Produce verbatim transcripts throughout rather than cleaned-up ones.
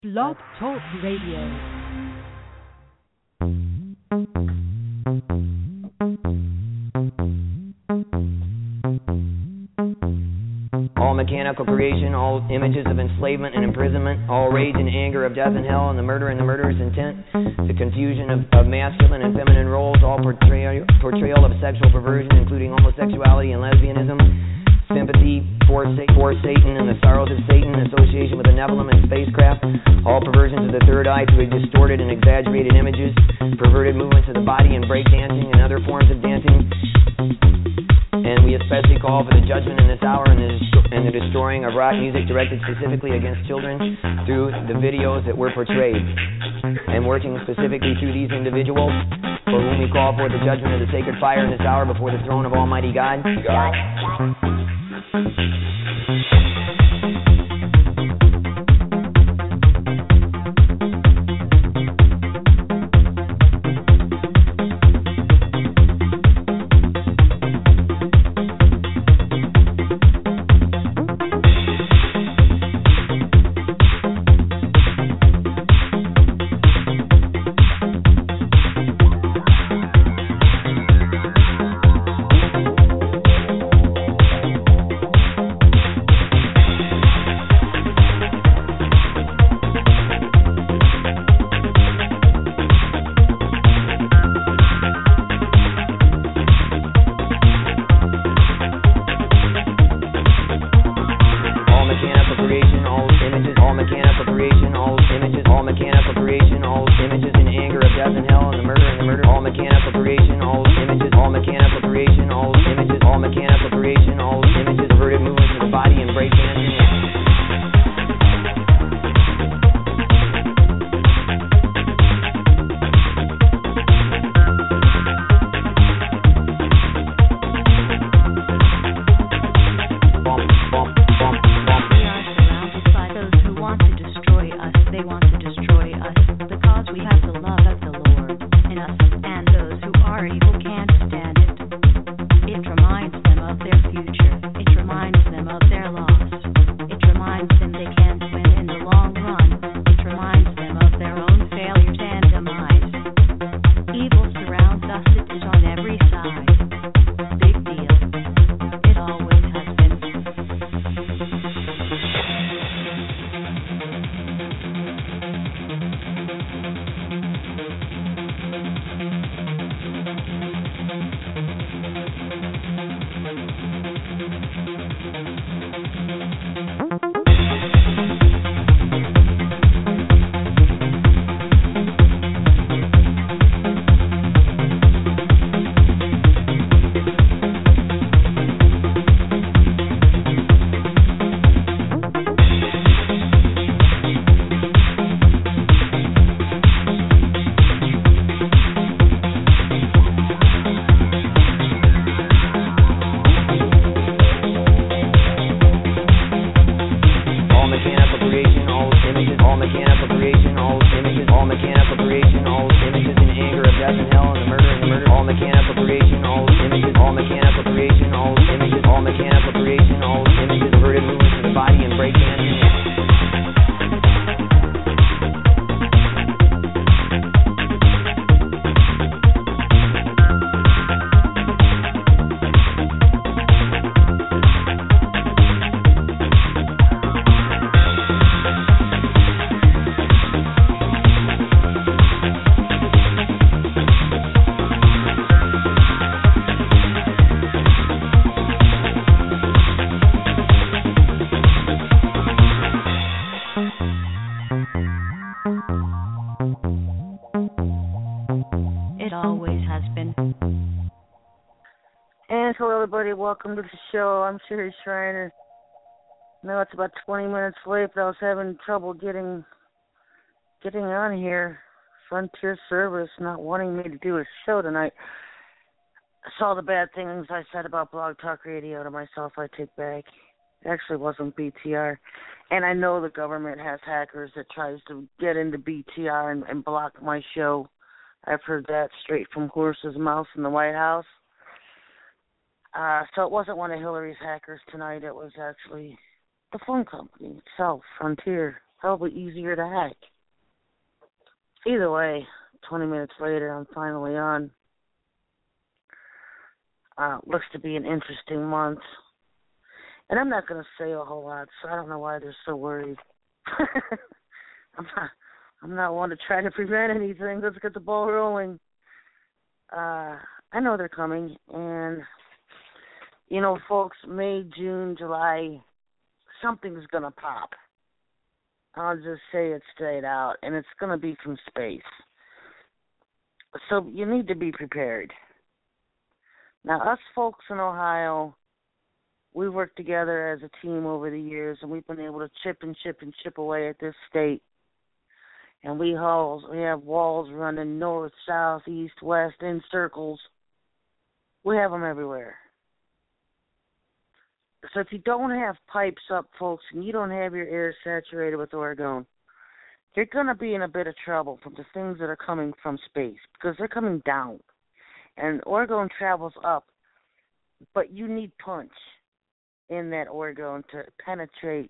Blog Talk Radio. All mechanical creation, all images of enslavement and imprisonment, all rage and anger of death and hell, and the murder and the murderer's intent, the confusion of, of masculine and feminine roles, all portrayal, portrayal of sexual perversion, including homosexuality and lesbianism, sympathy for, for Satan and the sorrows of Satan, association with the Nephilim and spacecraft, all perversions of the third eye through distorted and exaggerated images, perverted movements of the body and breakdancing and other forms of dancing. And we especially call for the judgment in this hour and the, and the destroying of rock music directed specifically against children through the videos that were portrayed. And working specifically through these individuals, for whom we call for the judgment of the sacred fire in this hour before the throne of Almighty God. God. Welcome to the show. I'm Sherry Shriner. Now it's about twenty minutes late, but I was having trouble getting getting on here. Frontier Service not wanting me to do a show tonight. I saw the bad things I said about Blog Talk Radio to myself. I take back. It actually wasn't B T R. And I know the government has hackers that tries to get into B T R and, and block my show. I've heard that straight from horse's mouth in the White House. Uh, so it wasn't one of Hillary's hackers tonight. It was actually the phone company itself, Frontier. probably easier to hack. Either way, twenty minutes later, I'm finally on. Uh, looks to be an interesting month. And I'm not going to say a whole lot, so I don't know why they're so worried. I'm not I'm not one to try to prevent anything. Let's get the ball rolling. Uh, I know they're coming. And, you know, folks, May, June, July, something's going to pop. I'll just say it straight out. And it's going to be from space. So you need to be prepared. Now, us folks in Ohio, we worked together as a team over the years, and we've been able to chip and chip and chip away at this state. And we halls, we have walls running north, south, east, west, in circles. We have them everywhere. So if you don't have pipes up, folks, and you don't have your air saturated with orgone, you're going to be in a bit of trouble from the things that are coming from space because they're coming down. And orgone travels up, but you need punch in that orgone to penetrate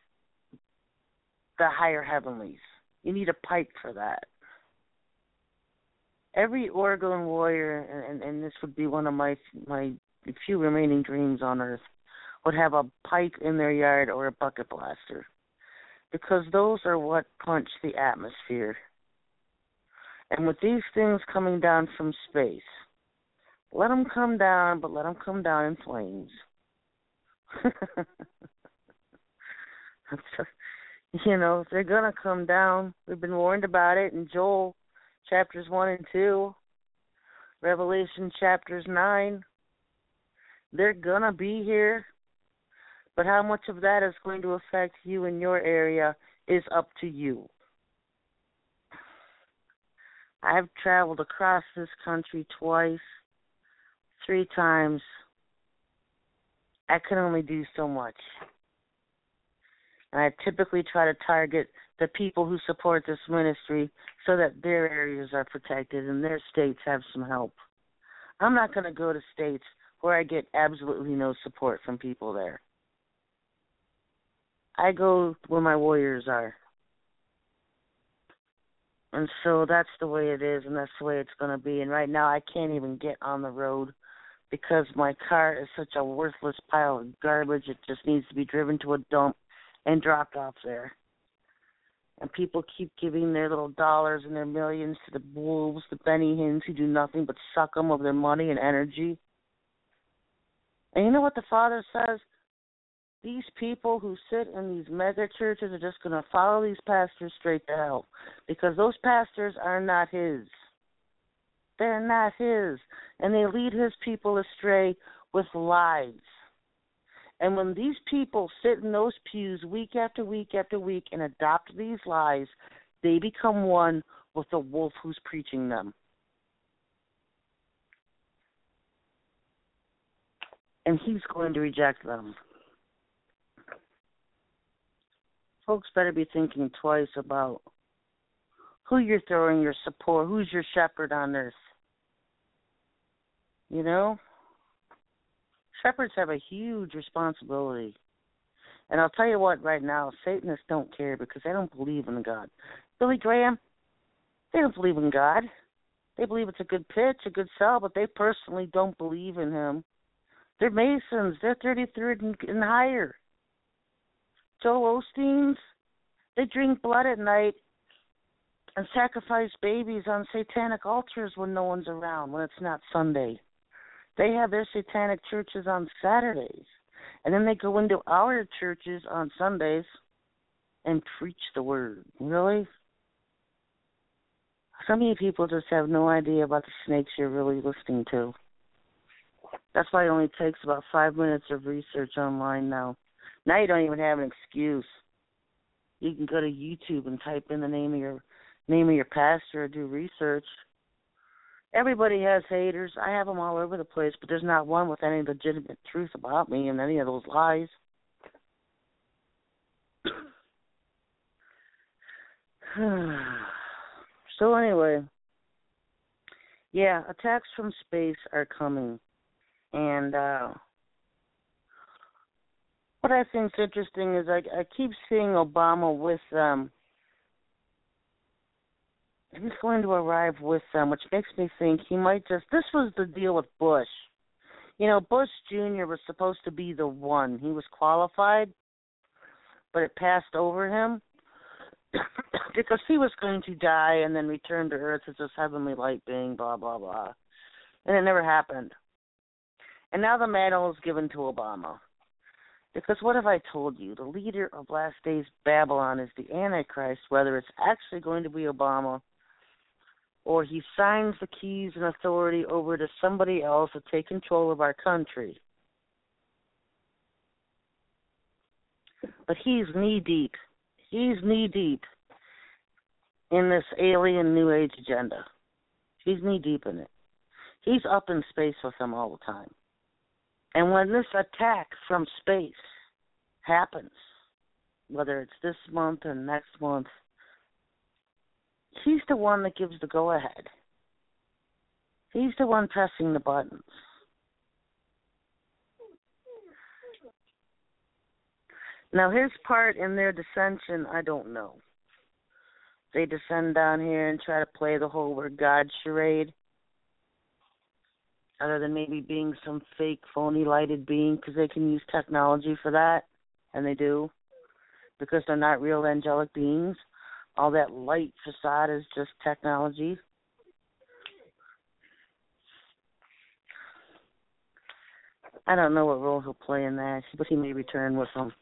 the higher heavenlies. You need a pipe for that. Every orgone warrior, and, and this would be one of my my few remaining dreams on Earth, would have a pipe in their yard or a bucket blaster, because those are what punch the atmosphere. And with these things coming down from space, let them come down, but let them come down in flames. You know, if they're going to come down, we've been warned about it in Joel chapters one and two, Revelation chapters nine. They're going to be here, but how much of that is going to affect you in your area is up to you. I've traveled across this country twice, three times. I can only do so much. And I typically try to target the people who support this ministry so that their areas are protected and their states have some help. I'm not going to go to states where I get absolutely no support from people there. I go where my warriors are. And so that's the way it is, and that's the way it's going to be. And right now I can't even get on the road because my car is such a worthless pile of garbage. It just needs to be driven to a dump and dropped off there. And people keep giving their little dollars and their millions to the wolves, the Benny Hinns, who do nothing but suck them of their money and energy. And you know what the Father says? These people who sit in these mega churches are just going to follow these pastors straight to hell, because those pastors are not his. They're not his. And they lead his people astray with lies. And when these people sit in those pews week after week after week and adopt these lies, they become one with the wolf who's preaching them. And he's going to reject them. Folks better be thinking twice about who you're throwing your support, who's your shepherd on earth. You know? Shepherds have a huge responsibility. And I'll tell you what right now, Satanists don't care because they don't believe in God. Billy Graham, they don't believe in God. They believe it's a good pitch, a good sell, but they personally don't believe in him. They're Masons. They're thirty-third and, and higher. Joel Osteens, they drink blood at night and sacrifice babies on satanic altars when no one's around, when it's not Sunday. They have their satanic churches on Saturdays, and then they go into our churches on Sundays and preach the word. Really? Some of you people just have no idea about the snakes you're really listening to. That's why it only takes about five minutes of research online now. Now you don't even have an excuse. You can go to YouTube and type in the name of your name of your pastor or do research. Everybody has haters. I have them all over the place, but there's not one with any legitimate truth about me and any of those lies. So anyway, yeah, attacks from space are coming. And uh, What I think is interesting is I, I keep seeing Obama with them. He's going to arrive with them, which makes me think he might just... This was the deal with Bush. You know, Bush Junior was supposed to be the one. He was qualified, but it passed over him because he was going to die and then return to Earth as this heavenly light being, blah, blah, blah. And it never happened. And now the mantle is given to Obama. Because what have I told you? The leader of last days Babylon is the Antichrist, whether it's actually going to be Obama or he signs the keys and authority over to somebody else to take control of our country. But he's knee-deep. He's knee-deep in this alien New Age agenda. He's knee-deep in it. He's up in space with them all the time. And when this attack from space happens, whether it's this month or next month, he's the one that gives the go-ahead. He's the one pressing the buttons. Now, his part in their dissension, I don't know. They descend down here and try to play the whole we're God charade, other than maybe being some fake, phony, lighted being, because they can use technology for that, and they do, because they're not real angelic beings. All that light facade is just technology. I don't know what role he'll play in that, but he may return with them.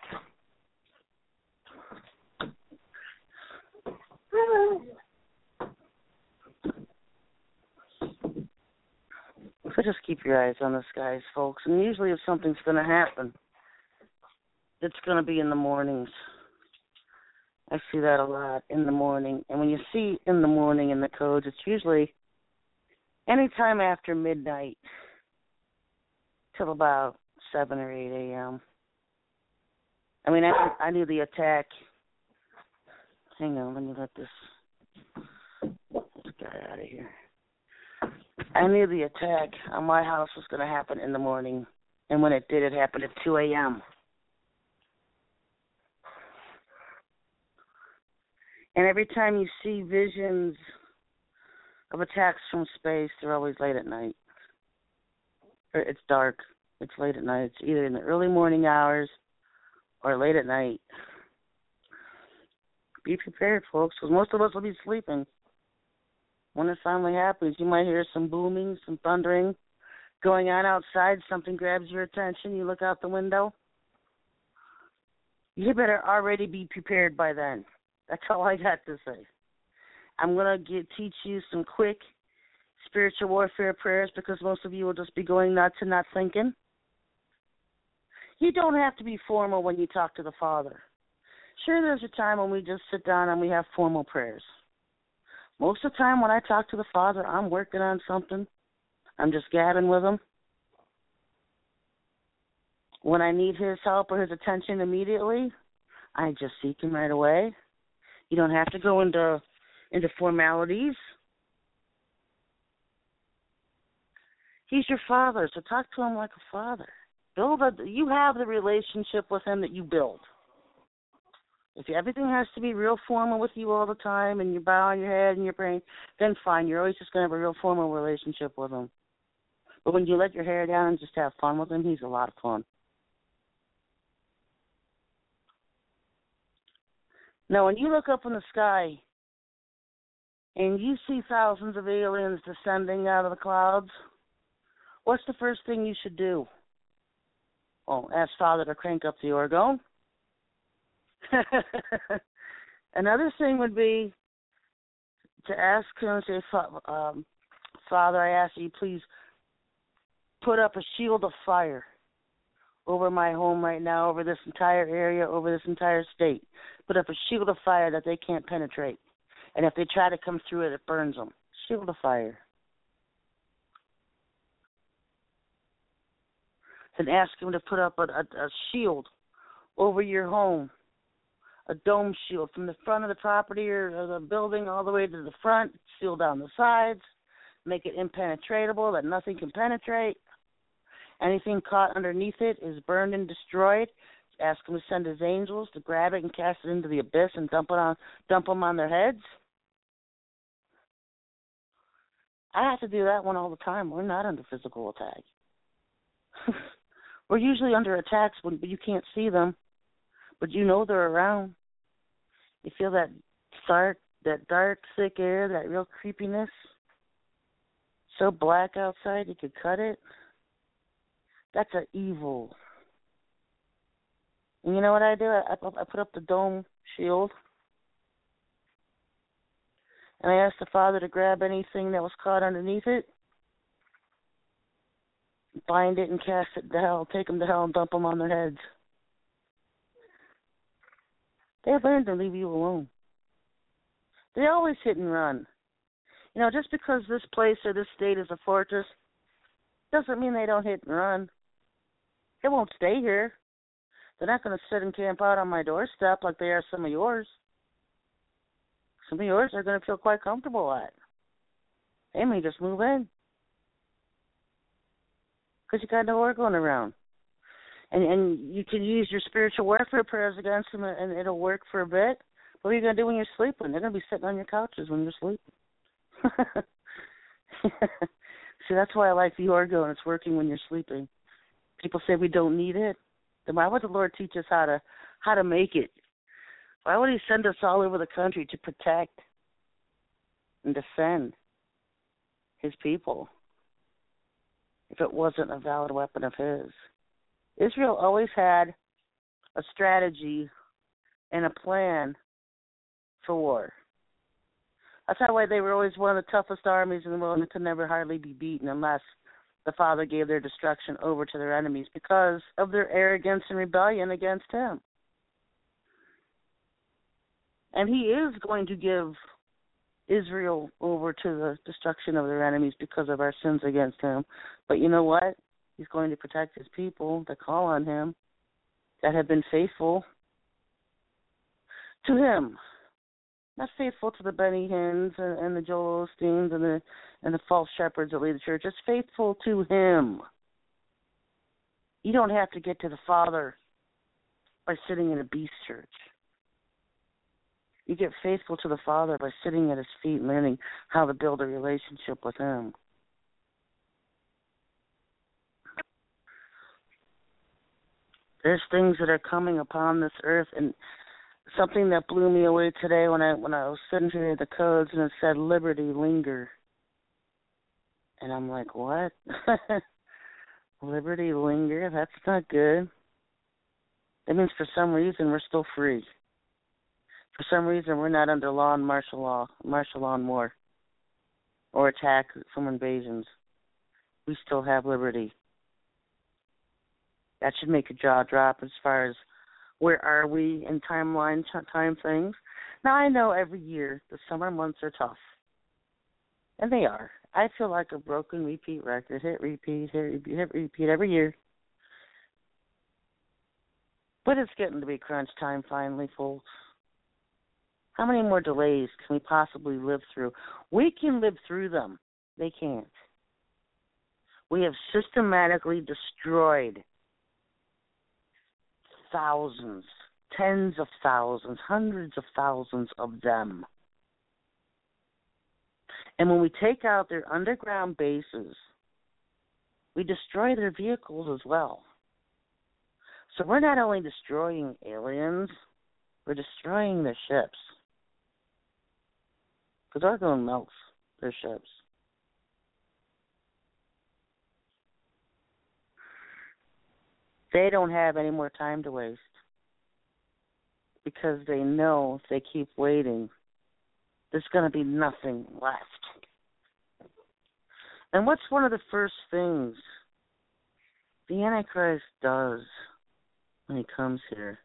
So just keep your eyes on the skies, folks. And usually if something's going to happen, it's going to be in the mornings. I see that a lot, in the morning. And when you see in the morning in the codes, it's usually any time after midnight till about seven or eight a.m. I mean, I, I knew the attack. Hang on, let me let this, this guy out of here. I knew the attack on my house was going to happen in the morning. And when it did, it happened at two a.m. And every time you see visions of attacks from space, they're always late at night. Or it's dark. It's late at night. It's either in the early morning hours or late at night. Be prepared, folks, because most of us will be sleeping. When it finally happens, you might hear some booming, some thundering going on outside. Something grabs your attention. You look out the window. You better already be prepared by then. That's all I got to say. I'm going to teach you some quick spiritual warfare prayers because most of you will just be going nuts and not thinking. You don't have to be formal when you talk to the Father. Sure, there's a time when we just sit down and we have formal prayers. Most of the time when I talk to the Father, I'm working on something. I'm just gabbing with him. When I need his help or his attention immediately, I just seek him right away. You don't have to go into into formalities. He's your Father, so talk to him like a father. Build a, you have the relationship with him that you build. If everything has to be real formal with you all the time and you're bowing your head and you're praying, then fine. You're always just going to have a real formal relationship with him. But when you let your hair down and just have fun with him, he's a lot of fun. Now, when you look up in the sky and you see thousands of aliens descending out of the clouds, what's the first thing you should do? Well, ask Father to crank up the orgone. Another thing would be to ask him, say, um, Father, I ask you please put up a shield of fire over my home right now, over this entire area, over this entire state. Put up a shield of fire that they can't penetrate. And if they try to come through it, it burns them. Shield of fire. Then ask him to put up a, a, a shield over your home, a dome shield from the front of the property or, or the building all the way to the front, seal down the sides, make it impenetrable that nothing can penetrate. Anything caught underneath it is burned and destroyed. Ask him to send his angels to grab it and cast it into the abyss and dump it on, dump them on their heads. I have to do that one all the time. We're not under physical attack. We're usually under attacks when you can't see them, but you know they're around. You feel that dark, that dark, thick air, that real creepiness. So black outside you could cut it. That's an evil. And you know what I do? I, I put up the dome shield. And I asked the Father to grab anything that was caught underneath it, bind it and cast it to hell, take them to hell and dump them on their heads. They've learned to leave you alone. They always hit and run. You know, just because this place or this state is a fortress doesn't mean they don't hit and run. They won't stay here. They're not going to sit and camp out on my doorstep like they are some of yours. Some of yours are going to feel quite comfortable at. They may just move in. Because you got nowhere going around. And and you can use your spiritual warfare prayers against them and it'll work for a bit. What are you going to do when you're sleeping? They're going to be sitting on your couches when you're sleeping. See, that's why I like the orgo and it's working when you're sleeping. People say we don't need it. Then why would the Lord teach us how to how to make it? Why would he send us all over the country to protect and defend his people if it wasn't a valid weapon of his? Israel always had a strategy and a plan for war. That's why they were always one of the toughest armies in the world and could never hardly be beaten unless the Father gave their destruction over to their enemies because of their arrogance and rebellion against him. And he is going to give Israel over to the destruction of their enemies because of our sins against him. But you know what? He's going to protect his people that call on him, that have been faithful to him. Not faithful to the Benny Hinns and, and the Joel Osteens and the and the false shepherds that lead the church. Just faithful to him. You don't have to get to the Father by sitting in a beast church. You get faithful to the Father by sitting at his feet and learning how to build a relationship with him. There's things that are coming upon this earth, and something that blew me away today when I when I was sitting here at the codes and it said liberty linger. And I'm like, what? Liberty linger? That's not good. That means for some reason we're still free. For some reason we're not under law and martial law, martial law and war, or attack from invasions. We still have liberty. That should make your jaw drop as far as where are we in timeline, time things. Now, I know every year the summer months are tough. And they are. I feel like a broken repeat record. Hit repeat, hit repeat, hit repeat every year. But it's getting to be crunch time finally, folks. How many more delays can we possibly live through? We can live through them. They can't. We have systematically destroyed thousands, tens of thousands, hundreds of thousands of them. And when we take out their underground bases, we destroy their vehicles as well. So we're not only destroying aliens, we're destroying their ships. Because Argon melts their ships. They don't have any more time to waste because they know if they keep waiting, there's going to be nothing left. And what's one of the first things the Antichrist does when he comes here?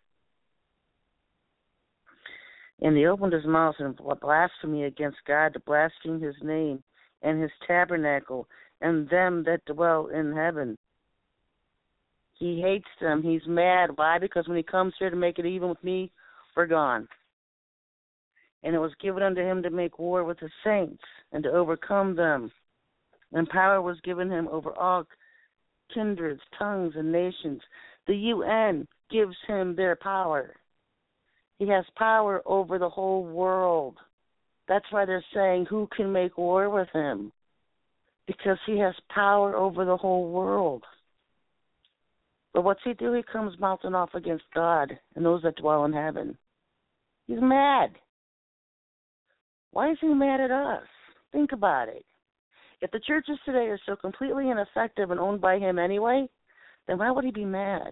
And he opened his mouth in blasphemy against God, to blaspheme his name and his tabernacle and them that dwell in heaven. He hates them. He's mad. Why? Because when he comes here to make it even with me, we're gone. And it was given unto him to make war with the saints and to overcome them. And power was given him over all kindreds, tongues, and nations. The U N gives him their power. He has power over the whole world. That's why they're saying, who can make war with him? Because he has power over the whole world. But what's he do? He comes mounting off against God and those that dwell in heaven. He's mad. Why is he mad at us? Think about it. If the churches today are so completely ineffective and owned by him anyway, then why would he be mad?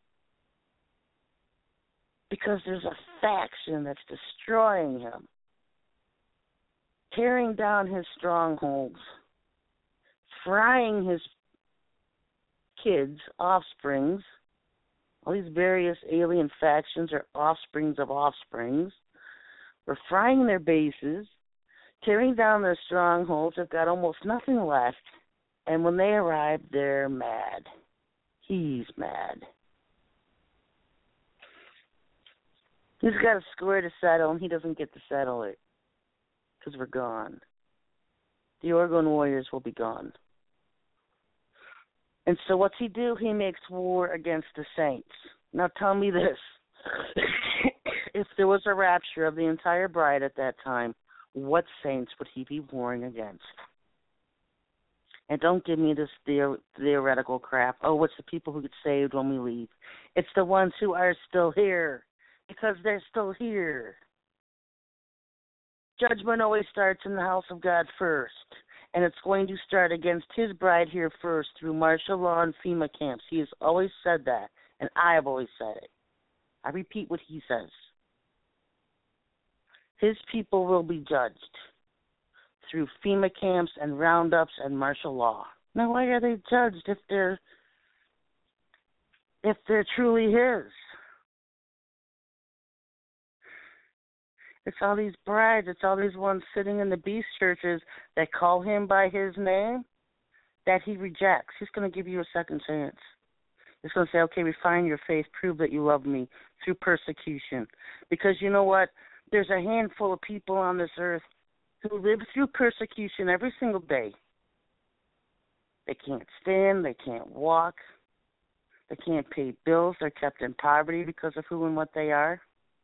Because there's a faction that's destroying him, tearing down his strongholds, frying his kids, offsprings. All these various alien factions are offsprings of offsprings. We're frying their bases, tearing down their strongholds. They've got almost nothing left. And when they arrive, they're mad. He's mad. He's got a score to settle, and he doesn't get to settle it because we're gone. The Oregon Warriors will be gone. And so what's he do? He makes war against the saints. Now tell me this. If there was a rapture of the entire bride at that time, what saints would he be warring against? And don't give me this theor- theoretical crap. Oh, it's the people who get saved when we leave. It's the ones who are still here because they're still here. Judgment always starts in the house of God first. And it's going to start against his bride here first through martial law and FEMA camps. He has always said that, and I have always said it. I repeat what he says. His people will be judged through FEMA camps and roundups and martial law. Now, why are they judged if they're if they're truly his? It's all these brides, it's all these ones sitting in the beast churches that call him by his name that he rejects. He's going to give you a second chance. He's going to say, okay, refine your faith, prove that you love me through persecution. Because you know what? There's a handful of people on this earth who live through persecution every single day. They can't stand, they can't walk, they can't pay bills, they're kept in poverty because of who and what they are.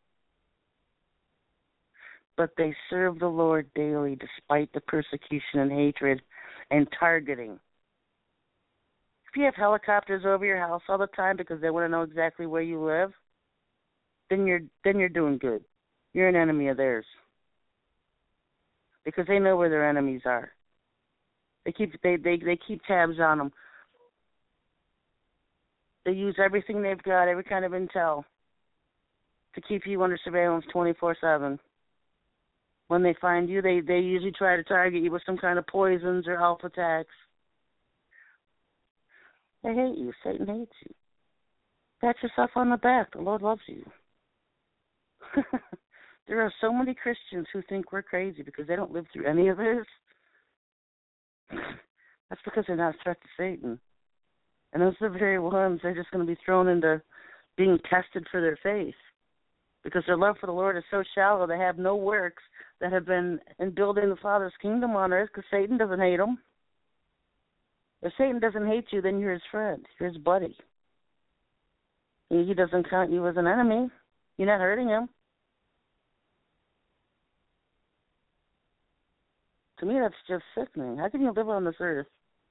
But they serve the Lord daily despite the persecution and hatred and targeting. If you have helicopters over your house all the time because they want to know exactly where you live, then you're then you're doing good. You're an enemy of theirs. Because they know where their enemies are. They keep they, they, they keep tabs on them. They use everything they've got, every kind of intel, to keep you under surveillance twenty-four seven. When they find you, they, they usually try to target you with some kind of poisons or alpha attacks. They hate you. Satan hates you. Pat yourself on the back. The Lord loves you. There are so many Christians who think we're crazy because they don't live through any of this. That's because they're not a threat to Satan. And those are the very ones they're just going to be thrown into being tested for their faith. Because their love for the Lord is so shallow, they have no works that have been in building the Father's kingdom on earth, because Satan doesn't hate them. If Satan doesn't hate you, then you're his friend, you're his buddy. He doesn't count you as an enemy. You're not hurting him. To me, that's just sickening. How can you live on this earth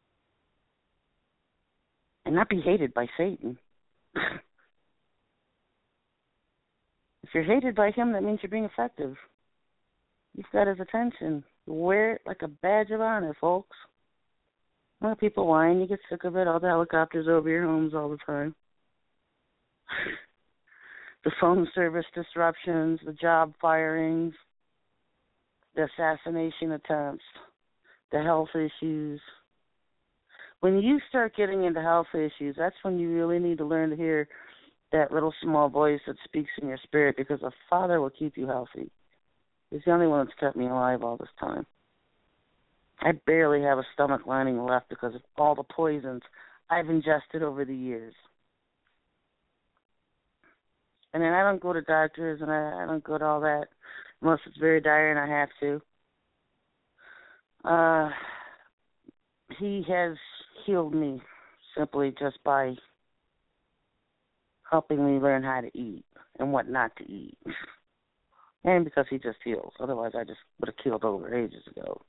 and not be hated by Satan? If you're hated by him, that means you're being effective. You've got his attention. You wear it like a badge of honor, folks. A lot of people whine. You get sick of it. All the helicopters over your homes all the time. The phone service disruptions, the job firings, the assassination attempts, the health issues. When you start getting into health issues, that's when you really need to learn to hear that little small voice that speaks in your spirit, because the Father will keep you healthy. He's the only one that's kept me alive all this time. I barely have a stomach lining left because of all the poisons I've ingested over the years. And then I don't go to doctors, and I, I don't go to all that unless it's very dire and I have to. Uh, he has healed me simply just by helping me learn how to eat and what not to eat. And because he just heals. Otherwise, I just would have killed over ages ago.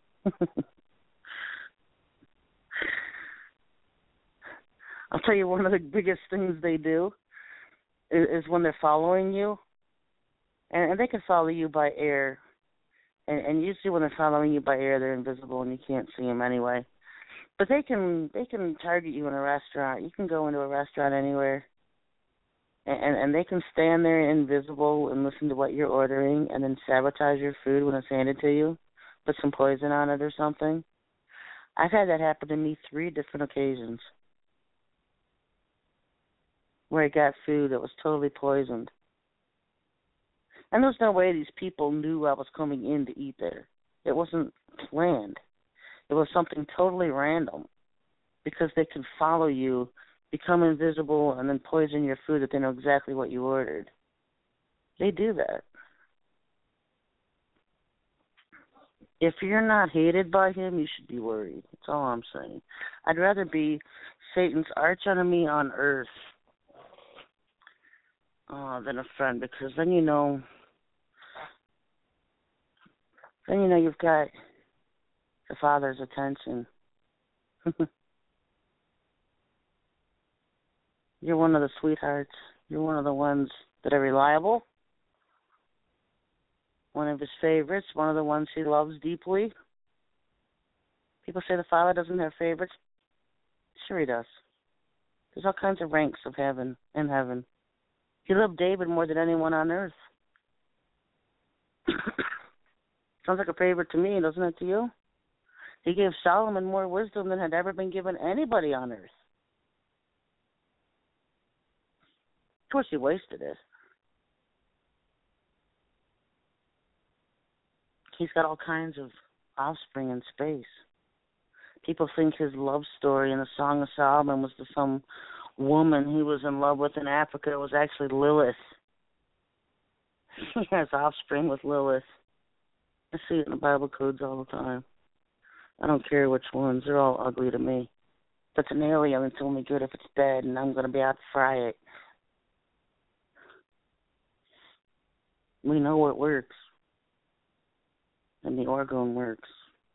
I'll tell you, one of the biggest things they do is, is when they're following you, and, and they can follow you by air. And, and usually when they're following you by air, they're invisible and you can't see them anyway. But they can they can target you in a restaurant. You can go into a restaurant anywhere, and, and they can stand there invisible and listen to what you're ordering and then sabotage your food when it's handed to you, put some poison on it or something. I've had that happen to me three different occasions where I got food that was totally poisoned. And there's no way these people knew I was coming in to eat there. It wasn't planned. It was something totally random because they can follow you, become invisible, and then poison your food if they know exactly what you ordered. They do that. If you're not hated by him, you should be worried. That's all I'm saying. I'd rather be Satan's archenemy on earth uh, than a friend, because then you know, then you know you've got the Father's attention. You're one of the sweethearts. You're one of the ones that are reliable. One of his favorites. One of the ones he loves deeply. People say the Father doesn't have favorites. Sure he does. There's all kinds of ranks of heaven in heaven. He loved David more than anyone on earth. Sounds like a favorite to me, doesn't it to you? He gave Solomon more wisdom than had ever been given anybody on earth. Of course, he wasted it. He's got all kinds of offspring in space. People think his love story in the Song of Solomon was to some woman he was in love with in Africa. It was actually Lilith. He has offspring with Lilith. I see it in the Bible codes all the time. I don't care which ones. They're all ugly to me. If it's an alien, it's only good if it's dead, and I'm going to be out to fry it. We know it works. And the orgone works.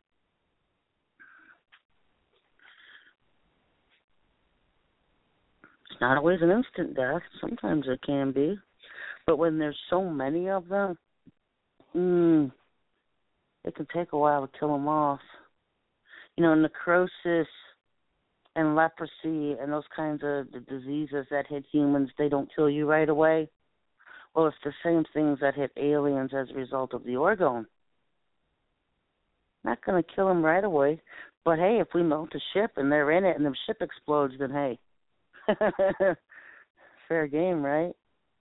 It's not always an instant death. Sometimes it can be. But when there's so many of them, mm, it can take a while to kill them off. You know, necrosis and leprosy and those kinds of diseases that hit humans, they don't kill you right away. Well, it's the same things that hit aliens as a result of the orgone. Not going to kill them right away. But, hey, if we melt a ship and they're in it and the ship explodes, then, hey, fair game, right?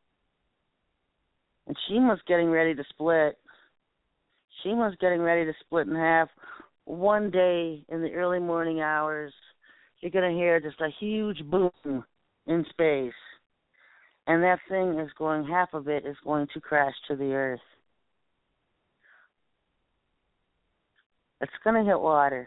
And Shema's getting ready to split. Shema's getting ready to split in half. One day in the early morning hours, you're going to hear just a huge boom in space. And that thing is going, half of it is going to crash to the earth. It's going to hit water.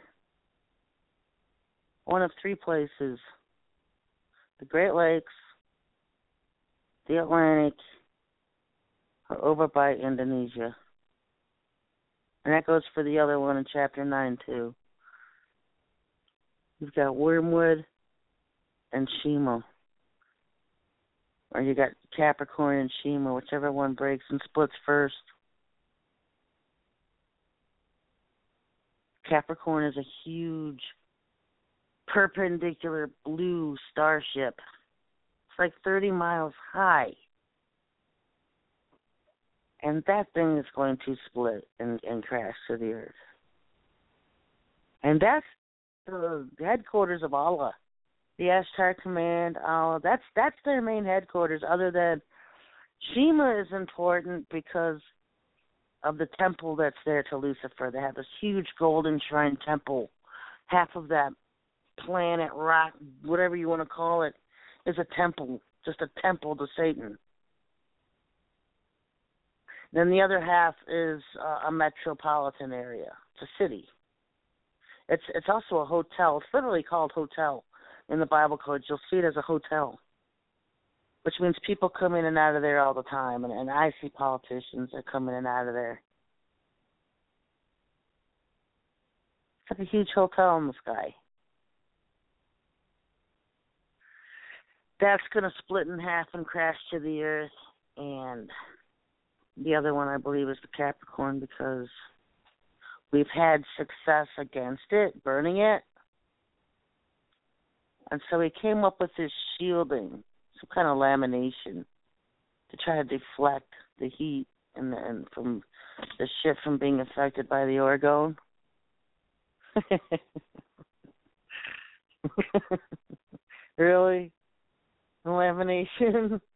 One of three places. The Great Lakes, the Atlantic, or over by Indonesia. And that goes for the other one in Chapter nine, too. You've got Wormwood and Shema. Or you got Capricorn and Shema, whichever one breaks and splits first. Capricorn is a huge, perpendicular blue starship. It's like thirty miles high. And that thing is going to split and, and crash to the earth. And that's the headquarters of Allah. The Ashtar Command, Allah, that's that's their main headquarters, other than Shema is important because of the temple that's there to Lucifer. They have this huge golden shrine temple. Half of that planet, rock, whatever you want to call it, is a temple, just a temple to Satan. Then the other half is uh, a metropolitan area. It's a city. It's it's also a hotel. It's literally called hotel. in the Bible codes, you'll see it as a hotel, which means people come in and out of there all the time, and, and I see politicians that come in and out of there. It's like a huge hotel in the sky. That's going to split in half and crash to the earth, and the other one, I believe, is the Capricorn, because we've had success against it, burning it. And so he came up with this shielding, some kind of lamination, to try to deflect the heat and, the, and from the ship from being affected by the orgone. Really? Lamination?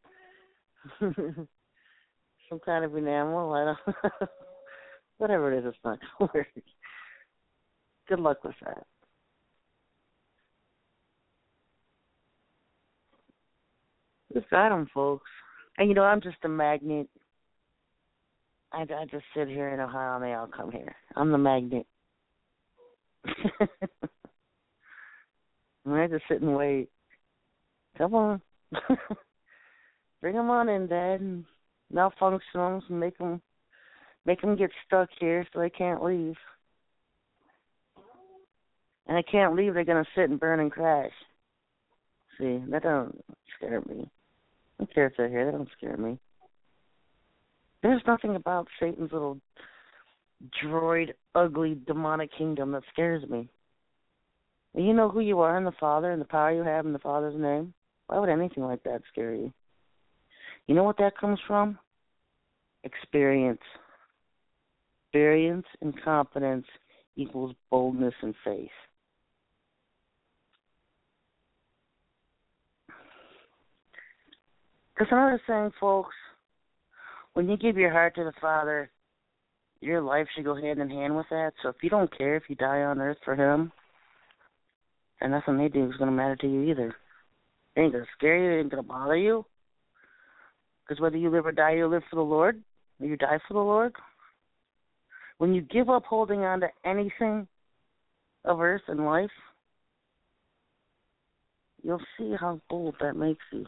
Some kind of enamel? I don't know. Whatever it is, it's not going to work. Good luck with that. We've got them, folks. And, you know, I'm just a magnet. I, I just sit here in Ohio and they all come here. I'm the magnet. I just sit and wait. Come on. Bring them on in, Dad, and malfunction them and make them, make them get stuck here so they can't leave. And they can't leave, they're going to sit and burn and crash. See, that don't scare me. I don't care if they're here, they don't scare me. There's nothing about Satan's little droid, ugly, demonic kingdom that scares me. And you know who you are in the Father and the power you have in the Father's name? Why would anything like that scare you? You know what that comes from? Experience. Experience and confidence equals boldness and faith. Because another thing, folks, when you give your heart to the Father, your life should go hand in hand with that. So if you don't care if you die on earth for Him, and nothing they do is going to matter to you either. It ain't going to scare you. It ain't going to bother you. Because whether you live or die, you live for the Lord, or you die for the Lord. When you give up holding on to anything of earth and life, you'll see how bold that makes you.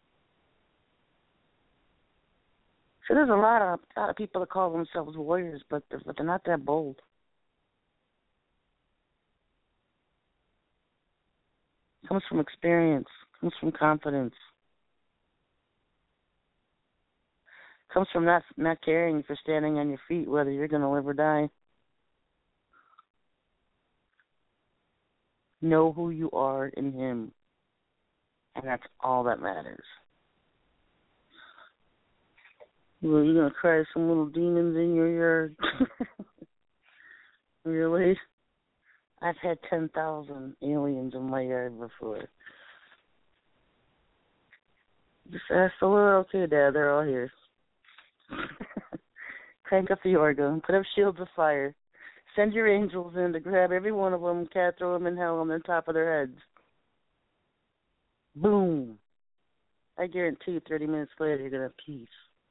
So there's a lot of a lot of people that call themselves warriors, but they're, but they're not that bold. It comes from experience. It comes from confidence. It comes from not not caring for standing on your feet, whether you're going to live or die. Know who you are in Him, and that's all that matters. Well, you're going to cry some little demons in your yard. Really? I've had ten thousand aliens in my yard before. Just ask the Lord, okay, Dad, they're all here. Crank up the organ, put up shields of fire. Send your angels in to grab every one of them, cat throw them in hell on the top of their heads. Boom. I guarantee you thirty minutes later you're going to have peace.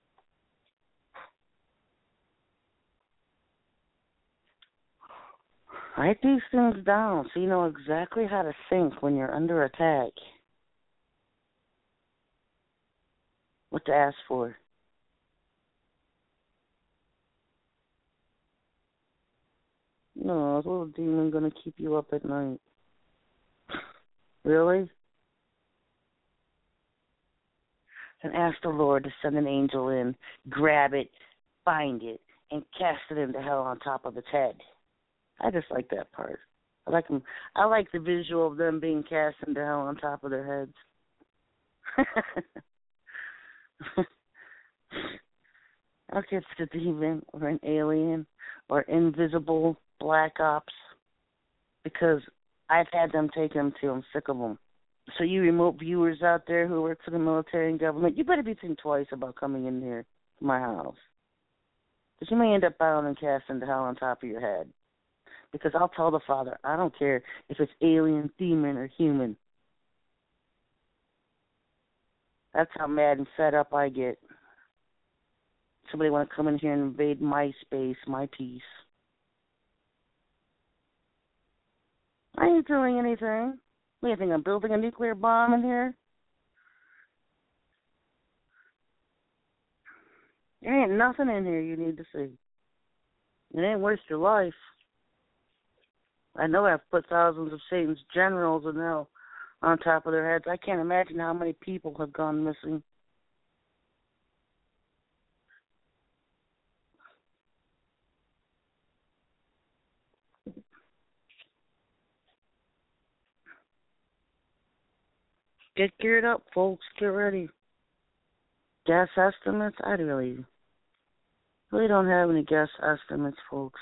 Write these things down so you know exactly how to think when you're under attack. What to ask for. No, is a little demon going to keep you up at night? Really? And ask the Lord to send an angel in, grab it, find it, and cast it into hell on top of its head. I just like that part. I like them. I like the visual of them being cast into hell on top of their heads. I don't care if it's a demon or an alien or invisible black ops, because I've had them take them too. I'm sick of them. So you remote viewers out there who work for the military and government, you better be thinking twice about coming in here to my house, because you may end up bound and cast into hell on top of your head. Because I'll tell the Father, I don't care if it's alien, demon, or human. That's how mad and fed up I get. Somebody want to come in here and invade my space, my peace. I ain't doing anything. What do you think, I'm building a nuclear bomb in here? There ain't nothing in here you need to see. It ain't worth your life. I know I've put thousands of Satan's generals in hell on top of their heads. I can't imagine how many people have gone missing. Get geared up, folks. Get ready. Guess estimates? I really, really don't have any guess estimates, folks.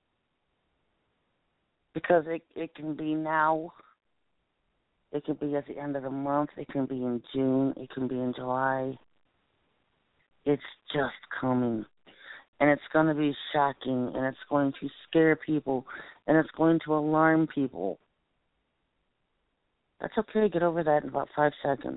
Because it it can be now. It can be at the end of the month. It can be in June. It can be in July. It's just coming. And it's going to be shocking. And it's going to scare people. And it's going to alarm people. That's okay. Get over that in about five seconds.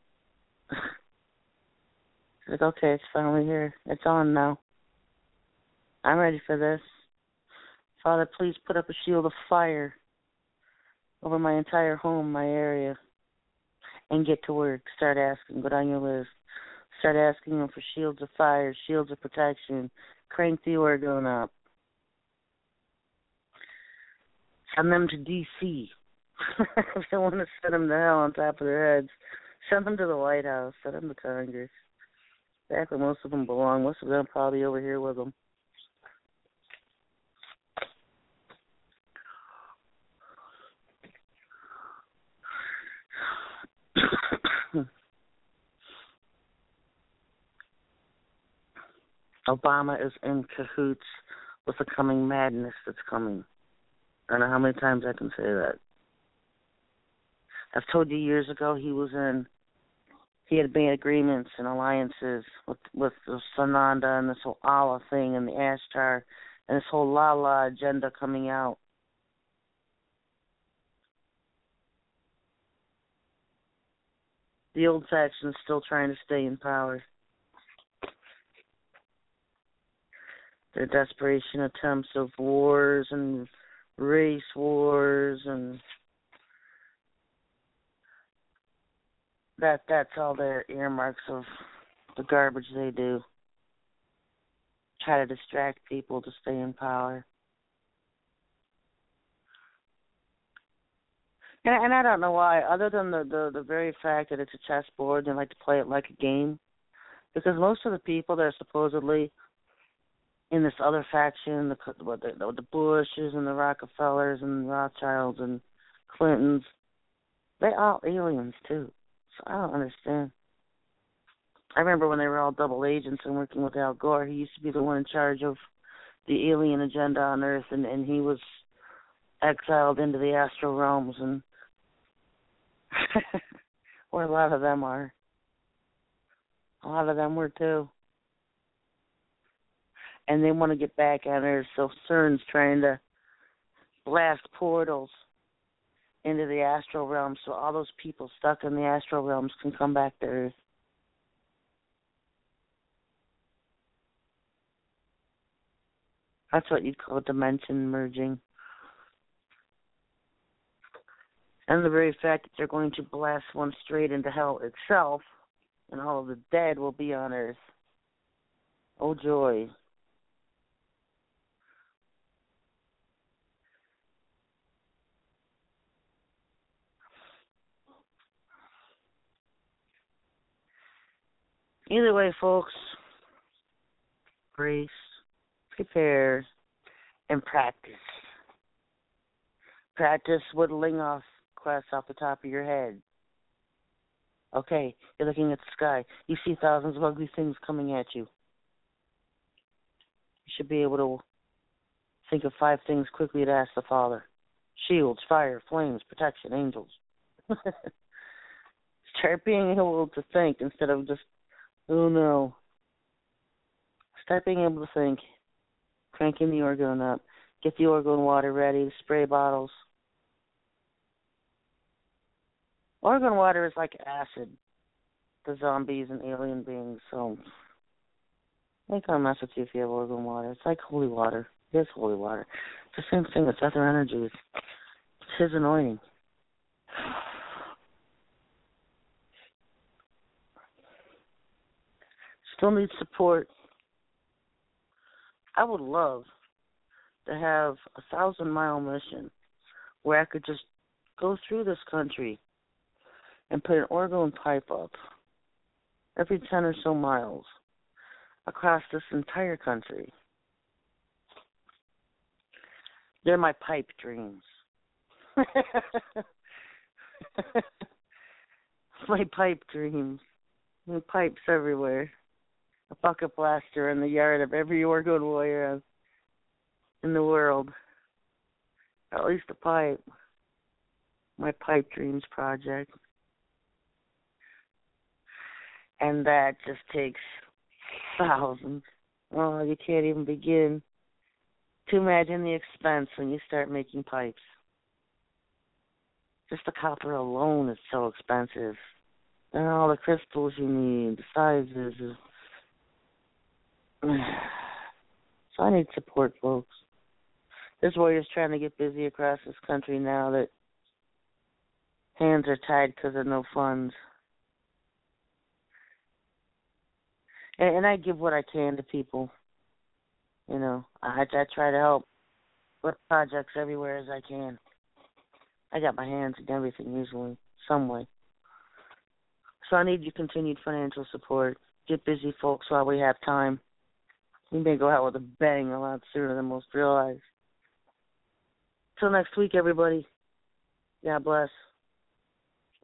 It's like, okay, it's finally here. It's on now. I'm ready for this. Father, please put up a shield of fire over my entire home, my area, and get to work. Start asking. Go down your list. Start asking them for shields of fire, shields of protection. Crank the organ up. Send them to D C If you want to send them to hell on top of their heads, send them to the White House. Send them to Congress. Back where most of them belong. Most of them probably over here with them. Obama is in cahoots with the coming madness that's coming. I don't know how many times I can say that. I've told you years ago he was in, he had made agreements and alliances with with the Sananda and this whole Allah thing and the Ashtar and this whole Lala agenda coming out. The old faction is still trying to stay in power. Their desperation attempts of wars and race wars and that that's all their earmarks of the garbage they do. Try to distract people to stay in power. And, and I don't know why, other than the, the, the very fact that it's a chessboard and they like to play it like a game. Because most of the people that are supposedly in this other faction, the, the, the Bushes and the Rockefellers and Rothschilds and Clintons, they're all aliens too. So I don't understand. I remember when they were all double agents and working with Al Gore, he used to be the one in charge of the alien agenda on Earth, and, and he was exiled into the astral realms, and where a lot of them are. A lot of them were too. And they want to get back on Earth, so CERN's trying to blast portals into the astral realms so all those people stuck in the astral realms can come back to Earth. That's what you'd call dimension merging. And the very fact that they're going to blast one straight into hell itself, and all of the dead will be on Earth. Oh, joy. Either way, folks, brace, prepare, and practice. Practice whittling off quests off the top of your head. Okay, you're looking at the sky. You see thousands of ugly things coming at you. You should be able to think of five things quickly to ask the Father. Shields, fire, flames, protection, angels. Start being able to think instead of just, oh no. Start being able to think. Cranking the organ up. Get the organ water ready, the spray bottles. Organ water is like acid to zombies and alien beings, so they can't mess with you if you have organ water. It's like holy water. It is holy water. It's the same thing. It's other energies. It's his anointing. Still need support. I would love to have a thousand mile mission where I could just go through this country and put an organ pipe up every ten or so miles across this entire country. They're my pipe dreams. My pipe dreams. My pipes everywhere. A bucket blaster in the yard of every organ warrior in the world. Or at least a pipe. My Pipe Dreams project. And that just takes thousands. Oh, you can't even begin to imagine the expense when you start making pipes. Just the copper alone is so expensive. And all the crystals you need, the sizes. Is... So I need support, folks. There's warriors trying to get busy across this country now that hands are tied because of no funds. And, and I give what I can to people. You know, I, I try to help with projects everywhere as I can. I got my hands in everything usually, some way. So I need your continued financial support. Get busy, folks, while we have time. We may go out with a bang a lot sooner than most realize. Till next week, everybody. God bless.